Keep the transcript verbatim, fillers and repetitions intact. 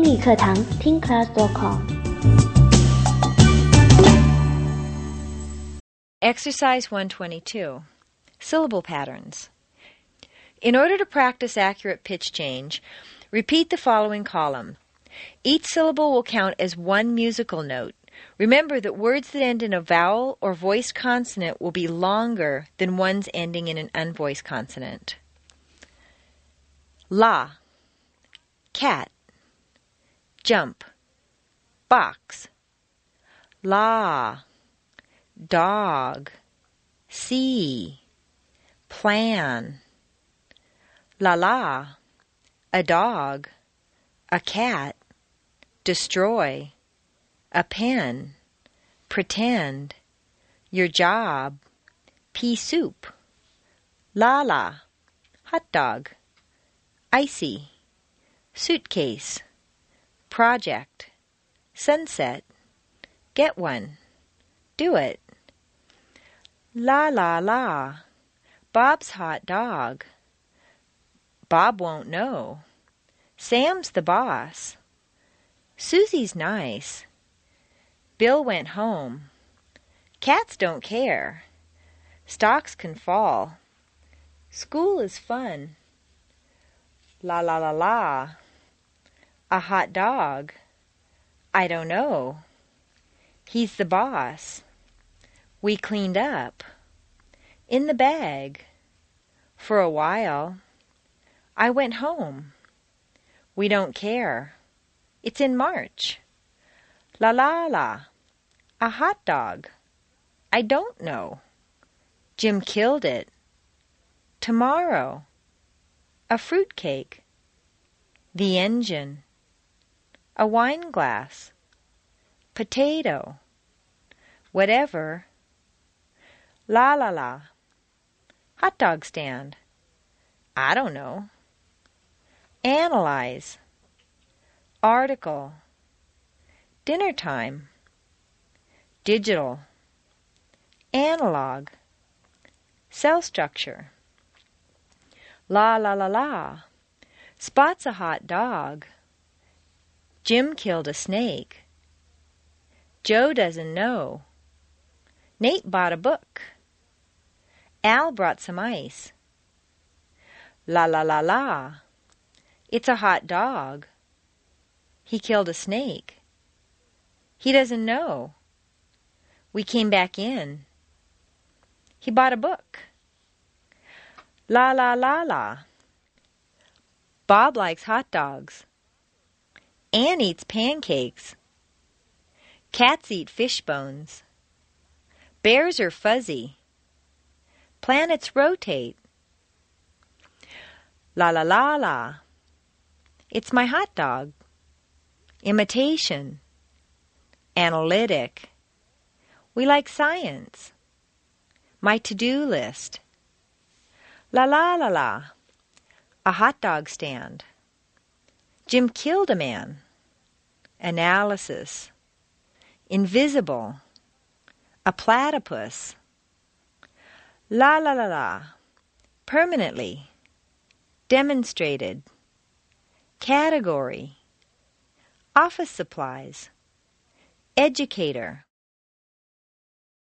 语课堂听 class dot com。 Exercise one twenty-two. Syllable patterns. In order to practice accurate pitch change, repeat the following column. Each syllable will count as one musical note. Remember that words that end in a vowel or voiced consonant will be longer than ones ending in an unvoiced consonant. La, cat, jump, box. La, dog, see, plan. La la, a dog, a cat, destroy, a pen, pretend, your job, pea soup. La la, hot dog, icy, suitcase, project, sunset, get one, do it. La la la, Bob's hot dog. Bob won't know. Sam's the boss. Susie's nice. Bill went home. Cats don't care. Stocks can fall. School is fun. La la la la. A hot dog. I don't know. He's the boss. We cleaned up. In the bag. For a while. I went home. We don't care. It's in March. La la la. A hot dog. I don't know. Jim killed it. Tomorrow. A fruit cake. The engine. A wine glass. Potato. Whatever. La la la. Hot dog stand. I don't know. Analyze. Article. Dinner time. Digital. Analog. Cell structure. La la la la. Spot's a hot dog. Jim killed a snake. Joe doesn't know. Nate bought a book. Al brought some ice. La la la la. It's a hot dog. He killed a snake. He doesn't know. We came back in. He bought a book. La la la la. Bob likes hot dogs. Anne eats pancakes. Cats eat fish bones. Bears are fuzzy. Planets rotate. La la la la. It's my hot dog. Imitation. Analytic. We like science. My to-do list. La la la la. A hot dog stand. Jim killed a man. Analysis. Invisible. A platypus. La la la la. Permanently. Demonstrated. Category. Office supplies. Educator.